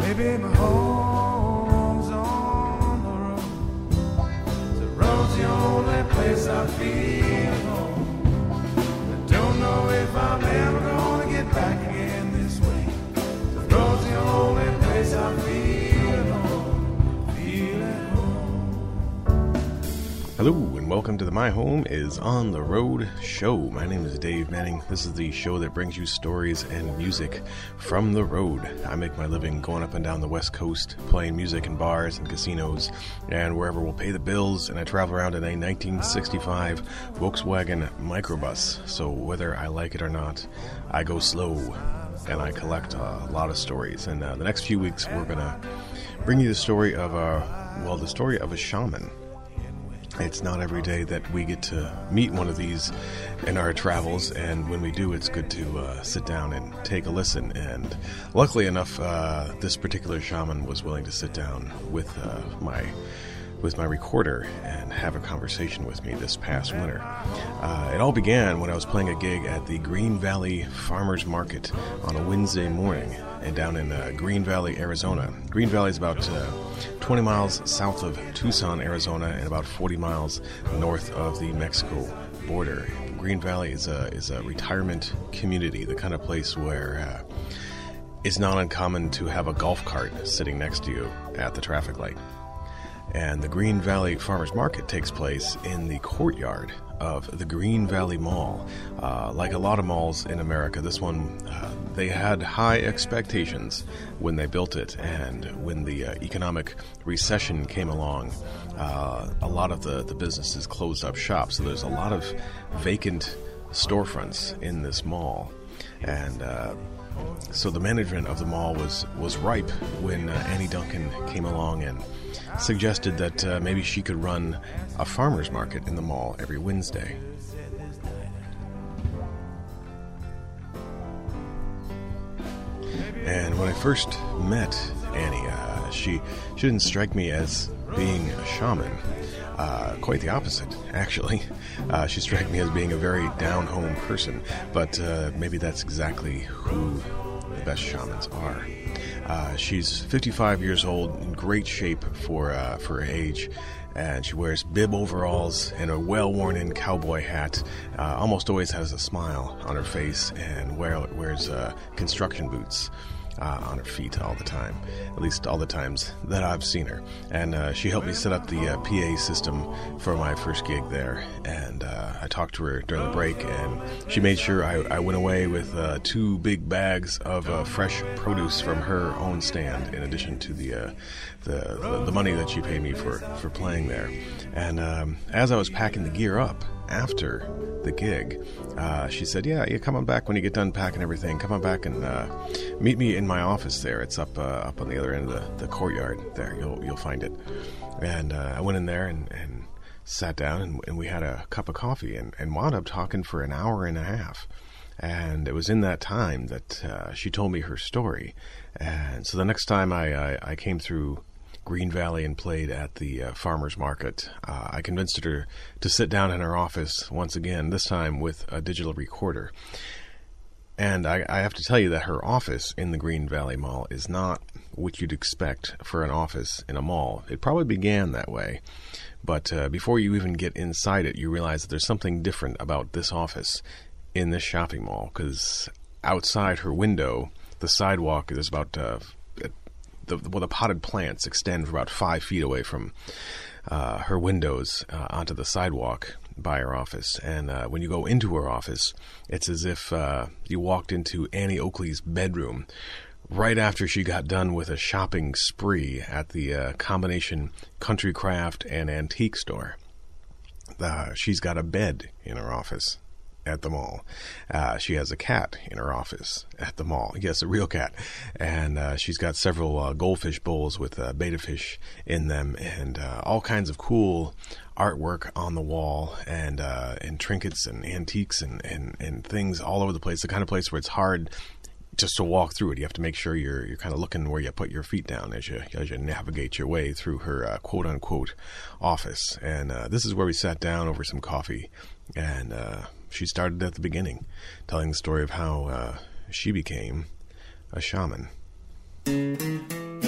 Maybe my home's on the road. The road's the only place I feel at home. I don't know if I'm ever gonna get back again this way. The road's the only place I feel at home. Feel at home. Hello and welcome to the My Home is on the Road show. My name is Dave Manning. This is the show that brings you stories and music from the road. I make my living going up and down the West Coast, playing music in bars and casinos and wherever will pay the bills, and I travel around in a 1965 Volkswagen microbus. So whether I like it or not, I go slow and I collect a lot of stories. And the next few weeks we're going to bring you the story of a shaman. It's not every day that we get to meet one of these in our travels, and when we do, it's good to sit down and take a listen. And luckily enough, this particular shaman was willing to sit down with my recorder and have a conversation with me this past winter. It all began when I was playing a gig at the Green Valley Farmers Market on a Wednesday morning and down in Green Valley, Arizona. Green Valley is about 20 miles south of Tucson, Arizona, and about 40 miles north of the Mexico border. Green Valley is a retirement community, the kind of place where it's not uncommon to have a golf cart sitting next to you at the traffic light. And the Green Valley Farmers Market takes place in the courtyard of the Green Valley Mall. Like a lot of malls in America, this one, they had high expectations when they built it, and when the economic recession came along, a lot of the businesses closed up shop, so there's a lot of vacant storefronts in this mall. And so the management of the mall was ripe when Annie Duncan came along and suggested that maybe she could run a farmer's market in the mall every Wednesday. And when I first met Annie, she didn't strike me as being a shaman. Quite the opposite, actually. She struck me as being a very down-home person, but maybe that's exactly who the best shamans are. She's 55 years old, in great shape for her age, and she wears bib overalls and a well-worn-in cowboy hat, almost always has a smile on her face, and wears construction boots on her feet all the time, at least all the times that I've seen her. And she helped me set up the PA system for my first gig there, and I talked to her during the break, and she made sure I went away with 2 big bags of fresh produce from her own stand, in addition to the money that she paid me for playing there. And as I was packing the gear up after the gig, she said, yeah, come on back when you get done packing everything. Come on back and meet me in my office there. It's up on the other end of the courtyard there. You'll find it. And I went in there and sat down, and we had a cup of coffee and wound up talking for an hour and a half. And it was in that time that she told me her story. And so the next time I came through Green Valley and played at the farmer's market, I convinced her to sit down in her office once again, this time with a digital recorder. And I have to tell you that her office in the Green Valley Mall is not what you'd expect for an office in a mall. It probably began that way, but before you even get inside it, you realize that there's something different about this office in this shopping mall, because outside her window, the sidewalk is about the potted plants extend for about 5 feet away from her windows onto the sidewalk by her office. And when you go into her office, it's as if you walked into Annie Oakley's bedroom right after she got done with a shopping spree at the combination country craft and antique store. She's got a bed in her office at the mall. She has a cat in her office at the mall. Yes, a real cat. And she's got several goldfish bowls with betta fish in them, and all kinds of cool artwork on the wall, and trinkets and antiques and things all over the place. The kind of place where it's hard just to walk through it. You have to make sure you're kind of looking where you put your feet down as you navigate your way through her quote unquote office. And this is where we sat down over some coffee, and she started at the beginning, telling the story of how she became a shaman.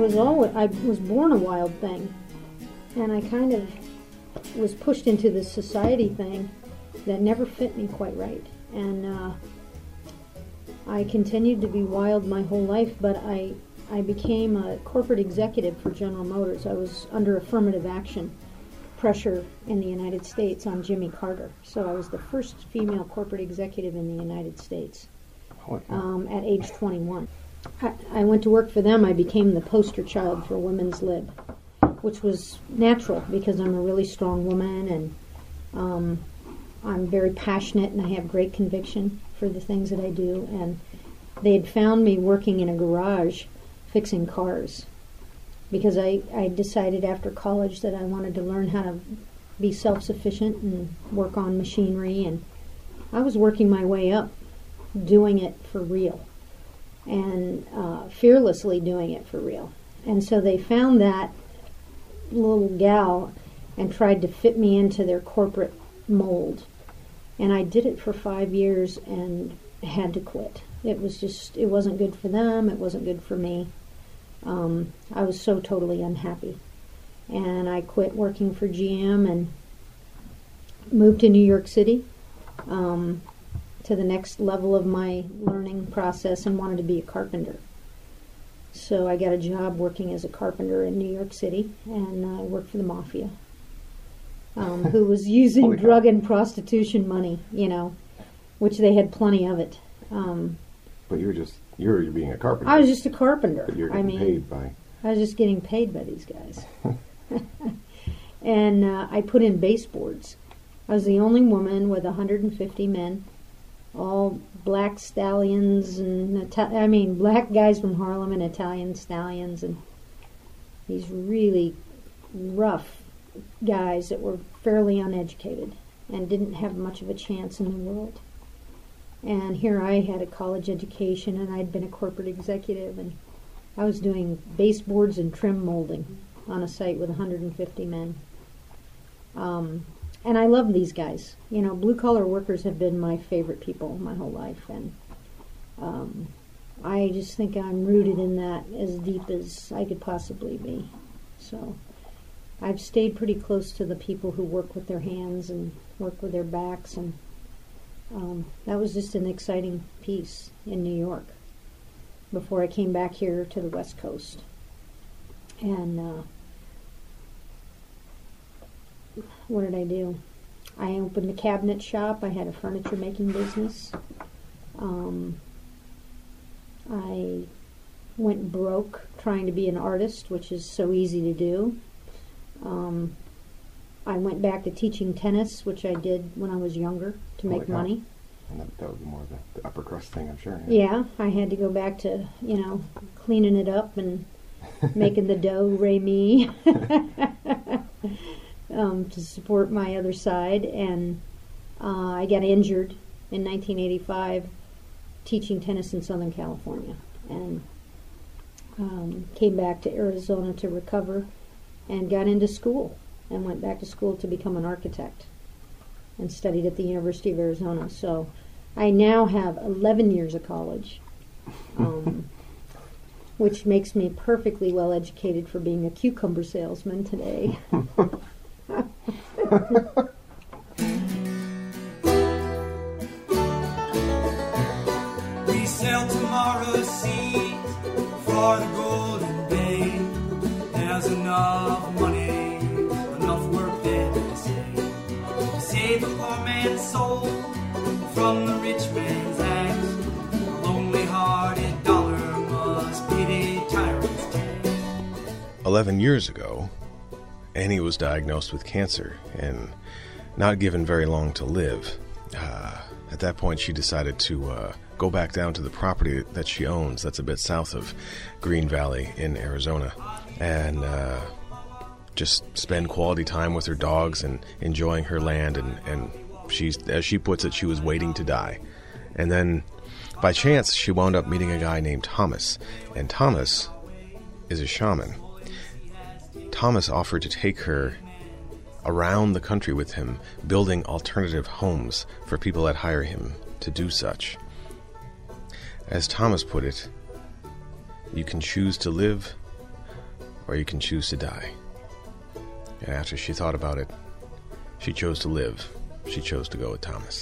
was born a wild thing, and I kind of was pushed into this society thing that never fit me quite right. And I continued to be wild my whole life, but I became a corporate executive for General Motors. I was under affirmative action pressure in the United States on Jimmy Carter. So I was the first female corporate executive in the United States at age 21. I went to work for them. I became the poster child for women's lib, which was natural because I'm a really strong woman, and I'm very passionate, and I have great conviction for the things that I do. And they had found me working in a garage fixing cars because I decided after college that I wanted to learn how to be self-sufficient and work on machinery, and I was working my way up, doing it for real, and fearlessly doing it for real. And so they found that little gal and tried to fit me into their corporate mold. And I did it for 5 years and had to quit. It wasn't good for them, it wasn't good for me. I was so totally unhappy. And I quit working for GM and moved to New York City to the next level of my learning process and wanted to be a carpenter. So I got a job working as a carpenter in New York City, and I worked for the mafia, who was using drug and prostitution money, which they had plenty of it. But you're being a carpenter. I was just a carpenter. But you're getting paid by... I was just getting paid by these guys. And I put in baseboards. I was the only woman with 150 men, all black stallions and black guys from Harlem and Italian stallions, and these really rough guys that were fairly uneducated and didn't have much of a chance in the world. And here I had a college education, and I'd been a corporate executive, and I was doing baseboards and trim molding on a site with 150 men. And I love these guys. Blue-collar workers have been my favorite people my whole life, and I just think I'm rooted in that as deep as I could possibly be. So I've stayed pretty close to the people who work with their hands and work with their backs, and that was just an exciting piece in New York before I came back here to the West Coast. And what did I do? I opened a cabinet shop. I had a furniture making business. I went broke trying to be an artist, which is so easy to do. I went back to teaching tennis, which I did when I was younger to make money. And that would be more of the upper crust thing, I'm sure. Yeah, I had to go back to, cleaning it up and making the do-re-mi to support my other side. And I got injured in 1985 teaching tennis in Southern California, and came back to Arizona to recover and got into school and went back to school to become an architect and studied at the University of Arizona. So I now have 11 years of college, which makes me perfectly well educated for being a cucumber salesman today. We sell tomorrow's seeds for the golden day. There's enough money, enough work there to save a poor man's soul from the rich man's axe. A lonely-hearted dollar must be the tyrant's tax. 11 years ago, Annie was diagnosed with cancer and not given very long to live. At that point, she decided to go back down to the property that she owns that's a bit south of Green Valley in Arizona, and just spend quality time with her dogs and enjoying her land. And she's, as she puts it, she was waiting to die. And then, by chance, she wound up meeting a guy named Thomas, and Thomas is a shaman. Thomas offered to take her around the country with him, building alternative homes for people that hire him to do such. As Thomas put it, you can choose to live or you can choose to die. And after she thought about it, she chose to live. She chose to go with Thomas.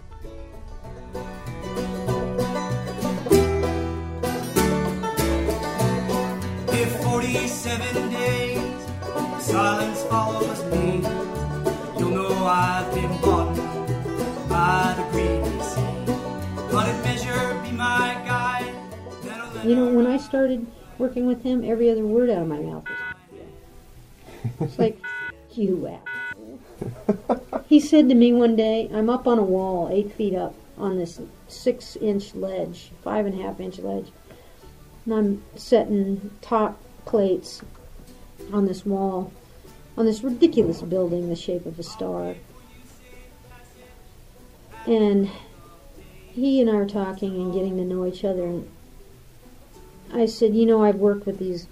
If 47 days silence follows me, you'll know I've been bought by the greedy sea. But if measure be my guide, that'll let You know, when I started working with him, every other word out of my mouth was it's like, you asshole. He said to me one day, I'm up on a wall, 8 feet up, on this 6-inch ledge, 5.5-inch ledge, and I'm setting top plates on this wall, on this ridiculous building the shape of a star. And he and I were talking and getting to know each other, and I said, you know, I've worked with the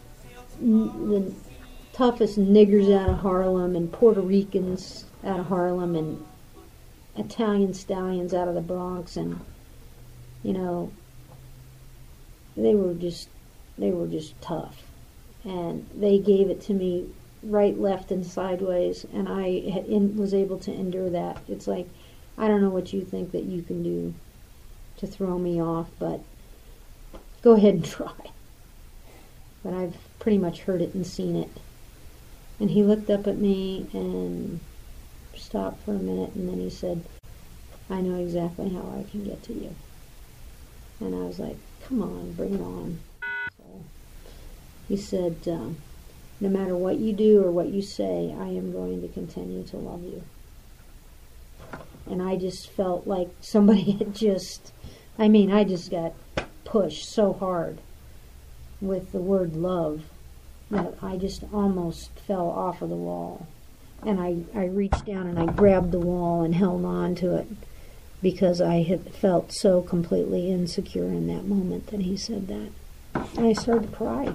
toughest niggers out of Harlem and Puerto Ricans out of Harlem and Italian stallions out of the Bronx, and, you know, they were just tough. And they gave it to me right, left, and sideways, and I was able to endure that. It's like, I don't know what you think that you can do to throw me off, but go ahead and try. But I've pretty much heard it and seen it. And he looked up at me and stopped for a minute, and then he said, I know exactly how I can get to you. And I was like, come on, bring it on. So he said, no matter what you do or what you say, I am going to continue to love you. And I just felt like somebody had I just got pushed so hard with the word love that I just almost fell off of the wall. And I reached down and I grabbed the wall and held on to it because I had felt so completely insecure in that moment that he said that. And I started to cry.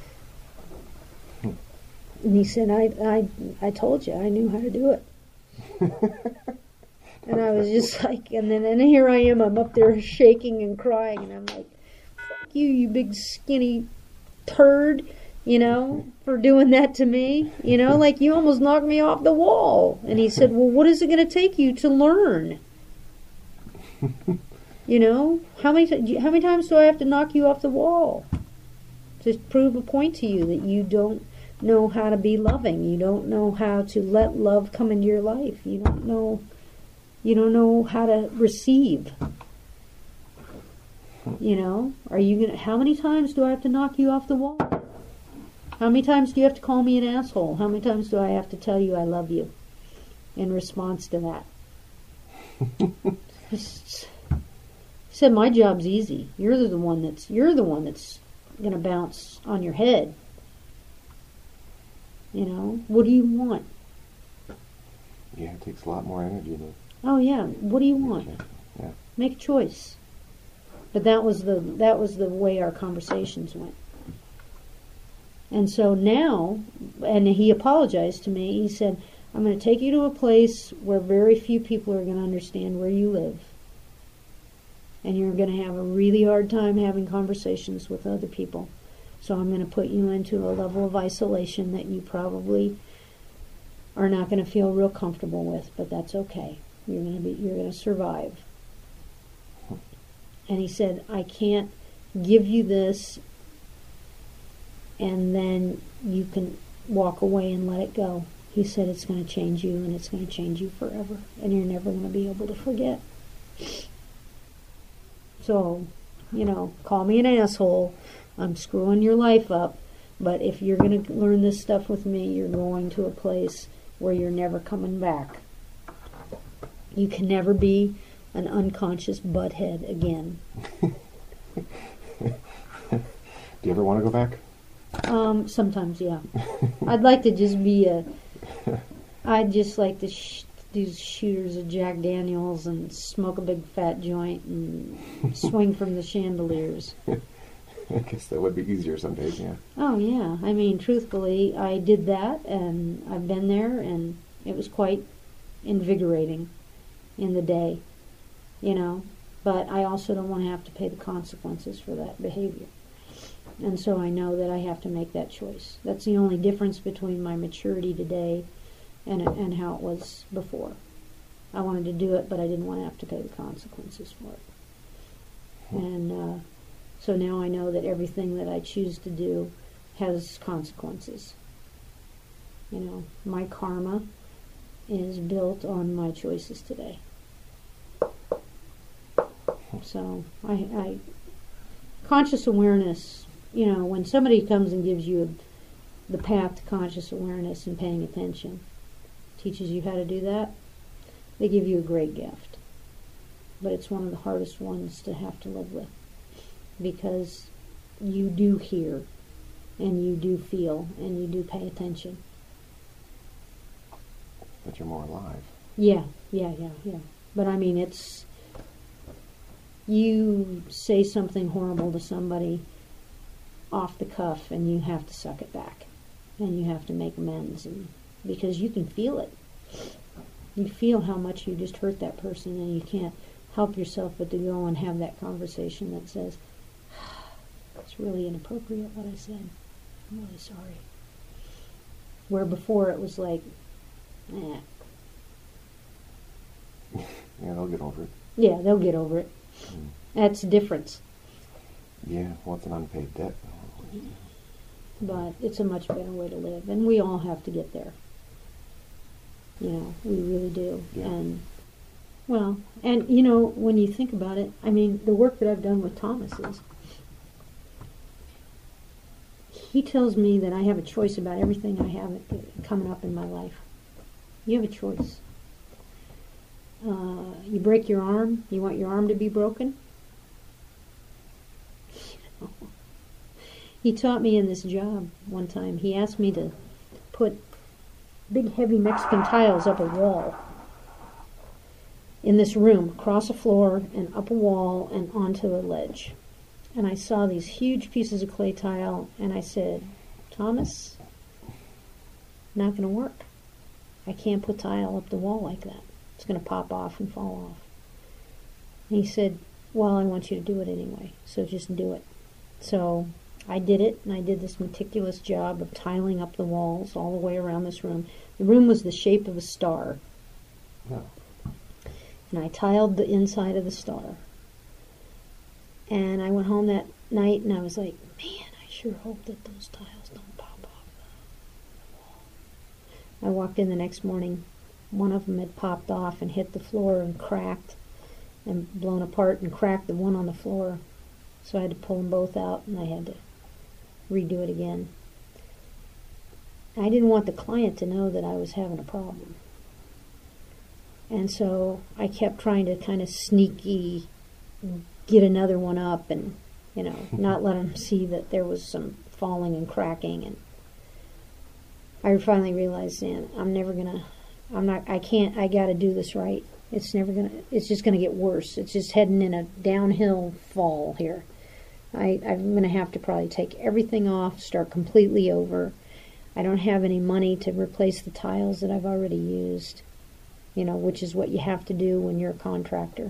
And he said, I told you, I knew how to do it. And I was just like, and here I am, I'm up there shaking and crying, and I'm like, fuck you, you big skinny turd, you know, for doing that to me. You know, like, you almost knocked me off the wall. And he said, well, what is it going to take you to learn? You know, how many times do I have to knock you off the wall to prove a point to you that you don't know how to be loving? You don't know how to let love come into your life. You don't know how to receive. You know, how many times do I have to knock you off the wall? How many times do you have to call me an asshole? How many times do I have to tell you I love you in response to that? He said, my job's easy. You're the one that's going to bounce on your head. You know, what do you want? Yeah, it takes a lot more energy to... Oh yeah, what do you want? Yeah. Make a choice. But that was the way our conversations went. And so now, and he apologized to me. He said, I'm going to take you to a place where very few people are going to understand where you live. And you're going to have a really hard time having conversations with other people. So I'm going to put you into a level of isolation that you probably are not going to feel real comfortable with, but that's okay. You're going to survive. And he said, I can't give you this and then you can walk away and let it go. He said it's going to change you, and it's going to change you forever, and you're never going to be able to forget. So, you know, call me an asshole. I'm screwing your life up, but if you're going to learn this stuff with me, you're going to a place where you're never coming back. You can never be an unconscious butthead again. Do you ever want to go back? Sometimes, yeah. I'd like to just be I'd just like to do shooters of Jack Daniels and smoke a big fat joint and swing from the chandeliers. I guess that would be easier some days, yeah. Oh, yeah. I mean, truthfully, I did that, and I've been there, and it was quite invigorating in the day, you know. But I also don't want to have to pay the consequences for that behavior. And so I know that I have to make that choice. That's the only difference between my maturity today and how it was before. I wanted to do it, but I didn't want to have to pay the consequences for it. And so now I know that everything that I choose to do has consequences. You know, my karma is built on my choices today. So I conscious awareness, you know, when somebody comes and gives you the path to conscious awareness and paying attention, teaches you how to do that, they give you a great gift. But it's one of the hardest ones to have to live with, because you do hear and you do feel and you do pay attention. But you're more alive. Yeah. But I mean, it's, you say something horrible to somebody off the cuff and you have to suck it back. And you have to make amends, and because you can feel it. You feel how much you just hurt that person, and you can't help yourself but to go and have that conversation that says, it's really inappropriate what I said. I'm really sorry. Where before it was like, eh. Yeah, they'll get over it. Yeah, they'll get over it. That's the difference. Yeah, well, it's an unpaid debt. But it's a much better way to live, and we all have to get there. You know, we really do. Yeah. And, well, and you know, when you think about it, I mean, the work that I've done with Thomas is, he tells me that I have a choice about everything I have coming up in my life. You have a choice. You break your arm, you want your arm to be broken? You know. He taught me in this job one time, he asked me to put big heavy Mexican tiles up a wall in this room, across a floor and up a wall and onto a ledge. And I saw these huge pieces of clay tile, and I said, Thomas, not going to work. I can't put tile up the wall like that. It's going to pop off and fall off. And he said, well, I want you to do it anyway, so just do it. So I did it, and I did this meticulous job of tiling up the walls all the way around this room. The room was the shape of a star. Yeah. And I tiled the inside of the star. And I went home that night, and I was like, man, I sure hope that those tiles don't pop off the wall. I walked in the next morning. One of them had popped off and hit the floor and cracked and blown apart and cracked the one on the floor. So I had to pull them both out, and I had to redo it again. I didn't want the client to know that I was having a problem. And so I kept trying to kind of sneaky get another one up and, you know, not let them see that there was some falling and cracking. And I finally realized, man, I gotta do this right. It's just gonna get worse. It's just heading in a downhill fall here. I'm gonna have to probably take everything off, start completely over. I don't have any money to replace the tiles that I've already used, you know, which is what you have to do when you're a contractor.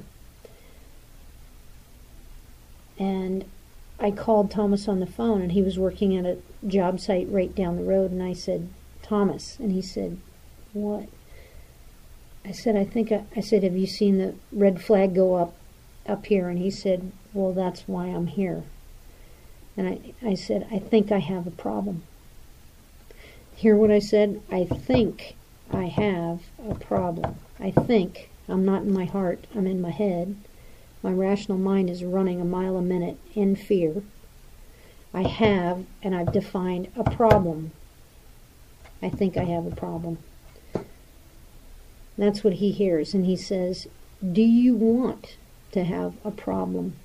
And I called Thomas on the phone, and he was working at a job site right down the road, and I said, Thomas, and he said, what? I said, I said, have you seen the red flag go up here? And he said, well, that's why I'm here. And I said, I think I have a problem. Hear what I said? I think I have a problem. I think. I'm not in my heart. I'm in my head. My rational mind is running a mile a minute in fear. I have, and I've defined a problem. I think I have a problem. That's what he hears, and he says, do you want to have a problem?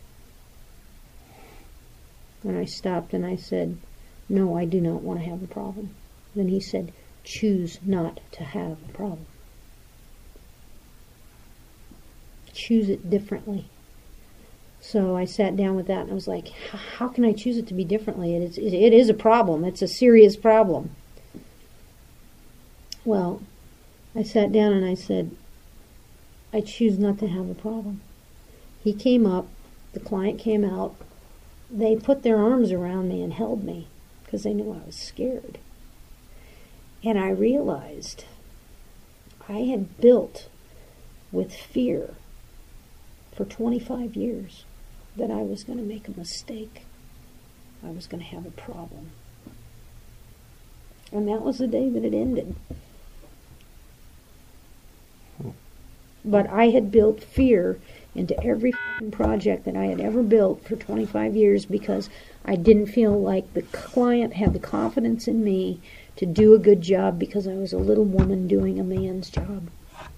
And I stopped and I said, no, I do not want to have a problem. Then he said, choose not to have a problem. Choose it differently. So I sat down with that and I was like, how can I choose it to be differently? It is a problem. It's a serious problem. Well, I sat down and I said, I choose not to have a problem. He came up, the client came out, they put their arms around me and held me because they knew I was scared. And I realized I had built with fear for 25 years that I was going to make a mistake. I was going to have a problem. And that was the day that it ended. But I had built fear into every project that I had ever built for 25 years because I didn't feel like the client had the confidence in me to do a good job because I was a little woman doing a man's job.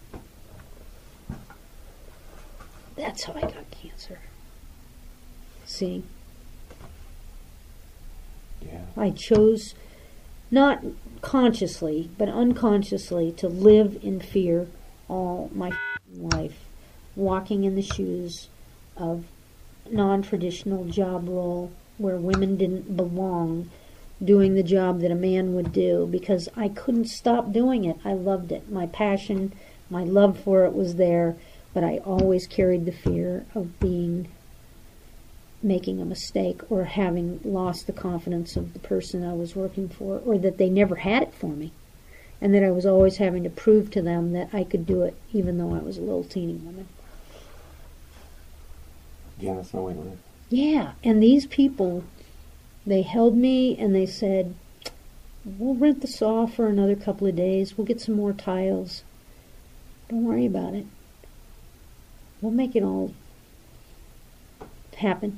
That's how I got cancer. See? Yeah. I chose, not consciously, but unconsciously, to live in fear all my life, walking in the shoes of non-traditional job role where women didn't belong, doing the job that a man would do because I couldn't stop doing it. I loved it. My passion, my love for it was there, but I always carried the fear of making a mistake or having lost the confidence of the person I was working for, or that they never had it for me, and that I was always having to prove to them that I could do it even though I was a little teeny woman. Yeah, that's no way to live. Yeah, and these people, they held me and they said, we'll rent the saw for another couple of days, we'll get some more tiles, don't worry about it, we'll make it all happen.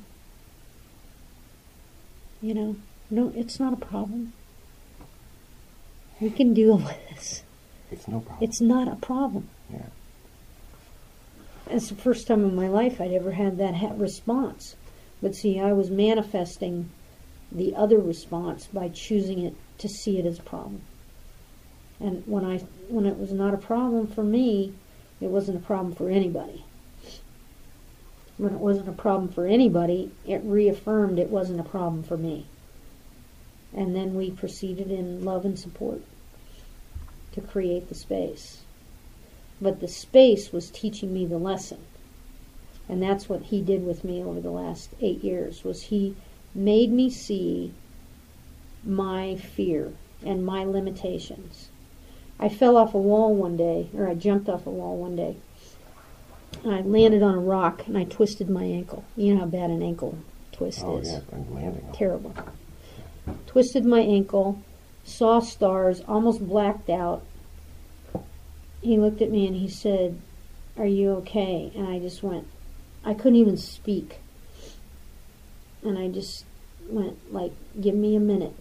You know, no, it's not a problem. We can deal with this. It's no problem. It's not a problem. Yeah. It's the first time in my life I'd ever had that response. But see, I was manifesting the other response by choosing it to see it as a problem. And when it was not a problem for me, it wasn't a problem for anybody. When it wasn't a problem for anybody, it reaffirmed it wasn't a problem for me. And then we proceeded in love and support to create the space. But the space was teaching me the lesson. And that's what he did with me over the last 8 years, was he made me see my fear and my limitations. I fell off a wall one day, or I jumped off a wall one day. I landed on a rock and I twisted my ankle. You know how bad an ankle twist is. Oh, yeah, and landing. Terrible. Twisted my ankle, saw stars, almost blacked out. He looked at me and he said, "Are you okay?" And I just went, I couldn't even speak. And I just went like, "Give me a minute."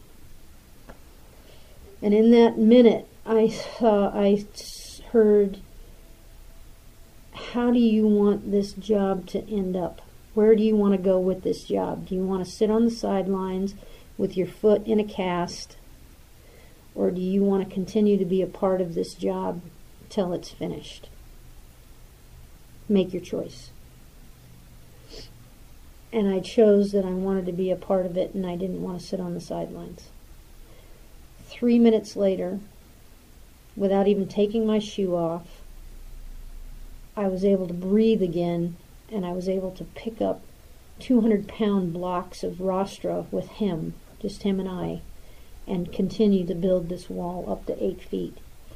And in that minute, I heard, how do you want this job to end up? Where do you want to go with this job? Do you want to sit on the sidelines with your foot in a cast? Or do you want to continue to be a part of this job till it's finished? Make your choice. And I chose that I wanted to be a part of it and I didn't want to sit on the sidelines. 3 minutes later, without even taking my shoe off, I was able to breathe again, and I was able to pick up 200-pound blocks of rostra with him, just him and I, and continue to build this wall up to 8 feet.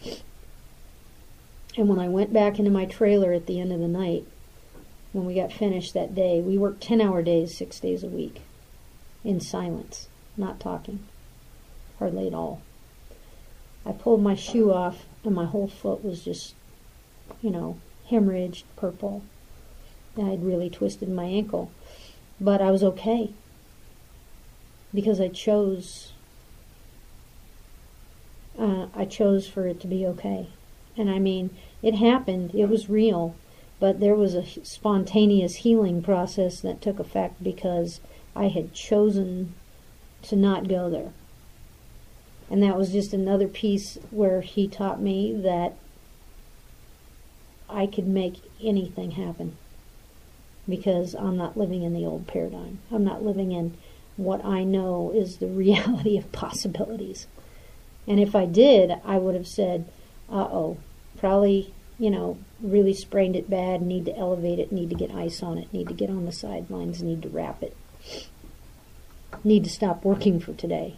And when I went back into my trailer at the end of the night, when we got finished that day, we worked 10-hour days, 6 days a week, in silence, not talking, hardly at all. I pulled my shoe off, and my whole foot was just, hemorrhaged purple. I'd really twisted my ankle. But I was okay. Because I chose for it to be okay. And I mean, it happened. It was real. But there was a spontaneous healing process that took effect because I had chosen to not go there. And that was just another piece where he taught me that I could make anything happen because I'm not living in the old paradigm. I'm not living in what I know is the reality of possibilities. And if I did, I would have said, probably, really sprained it bad, need to elevate it, need to get ice on it, need to get on the sidelines, need to wrap it. need to stop working for today.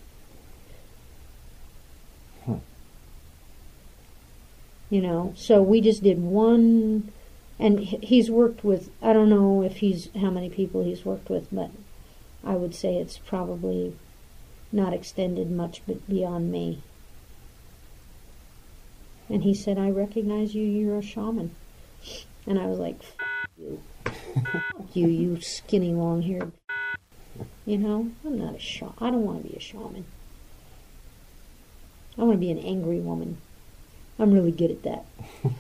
You know, so we just did one, and he's worked with, I don't know if how many people he's worked with, but I would say it's probably not extended much but beyond me. And he said, I recognize you, you're a shaman. And I was like, you. you skinny, long-haired. You know, I'm not a shaman. I don't want to be a shaman. I want to be an angry woman. I'm really good at that.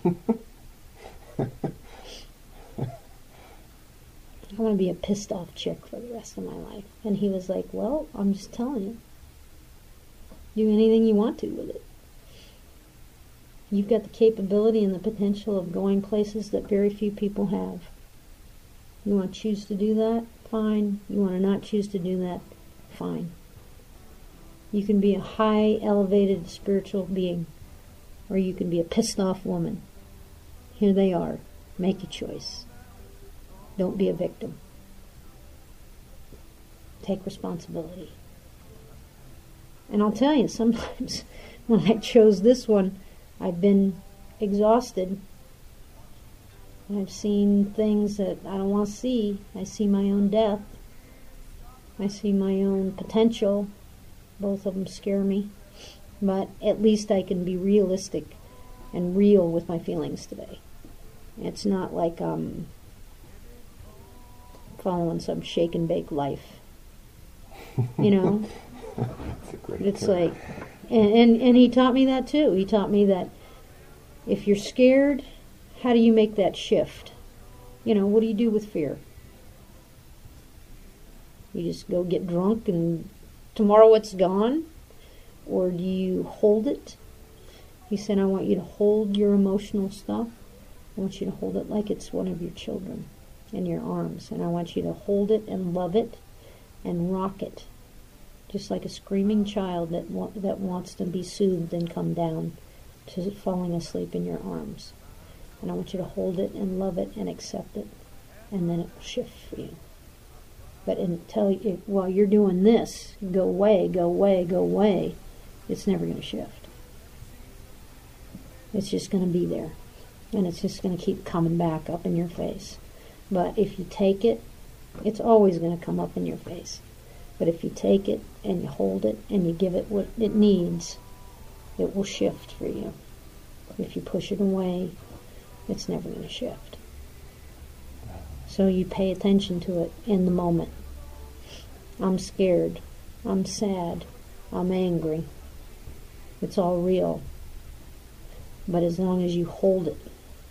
I want to be a pissed off chick for the rest of my life. And he was like, well, I'm just telling you. Do anything you want to with it. You've got the capability and the potential of going places that very few people have. You want to choose to do that? Fine. You want to not choose to do that? Fine. You can be a high, elevated spiritual being, or you can be a pissed off woman. Here they are. Make a choice. Don't be a victim. Take responsibility. And I'll tell you, sometimes when I chose this one, I've been exhausted. I've seen things that I don't want to see. I see my own death. I see my own potential. Both of them scare me. But at least I can be realistic and real with my feelings today. It's not like I'm following some shake and bake life. You know? That's a great It's term. like, and he taught me that too. He taught me that if you're scared, how do you make that shift? You know, what do you do with fear? You just go get drunk and tomorrow it's gone? Or do you hold it? He said, I want you to hold your emotional stuff. I want you to hold it like it's one of your children in your arms. And I want you to hold it and love it and rock it. Just like a screaming child that wants to be soothed and come down to falling asleep in your arms. And I want you to hold it and love it and accept it. And then it will shift for you. But while you're doing this, go away, go away, go away, it's never going to shift. It's just going to be there. And it's just going to keep coming back up in your face. But if you take it, it's always going to come up in your face. But if you take it and you hold it and you give it what it needs, it will shift for you. If you push it away, it's never going to shift. So you pay attention to it in the moment. I'm scared. I'm sad. I'm angry. It's all real. But as long as you hold it,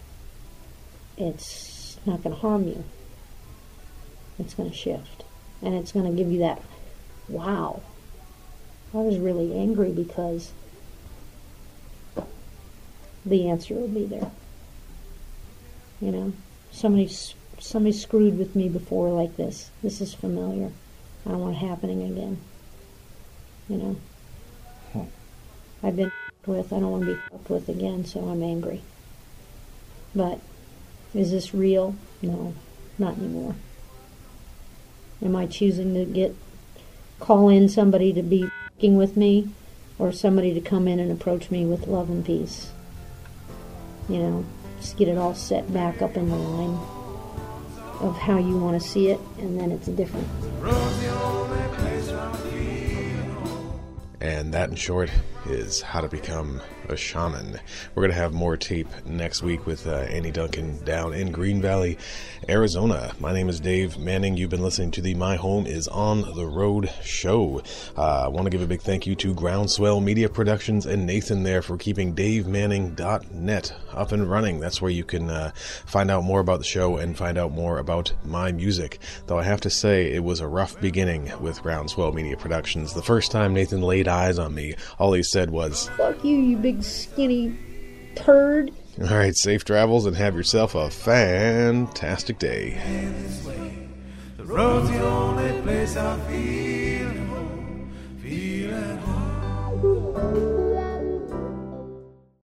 it's not going to harm you. It's going to shift. And it's going to give you that, wow, I was really angry because the answer will be there. You know, somebody screwed with me before like this. This is familiar. I don't want it happening again. You know, I've been with, I don't want to be fucked with again, so I'm angry. But is this real? No, not anymore. Am I choosing to call in somebody to be fucking with me, or somebody to come in and approach me with love and peace? You know, just get it all set back up in the line of how you want to see it, and then it's different. And that, in short, is how to become a shaman. We're going to have more tape next week with Annie Duncan down in Green Valley, Arizona. My name is Dave Manning. You've been listening to the My Home is on the Road show. I want to give a big thank you to Groundswell Media Productions and Nathan there for keeping DaveManning.net up and running. That's where you can find out more about the show and find out more about my music. Though I have to say, it was a rough beginning with Groundswell Media Productions. The first time Nathan laid eyes on me, all he said was, "Fuck you, you big skinny turd." All right, safe travels and have yourself a fantastic day. The road's the only place I feel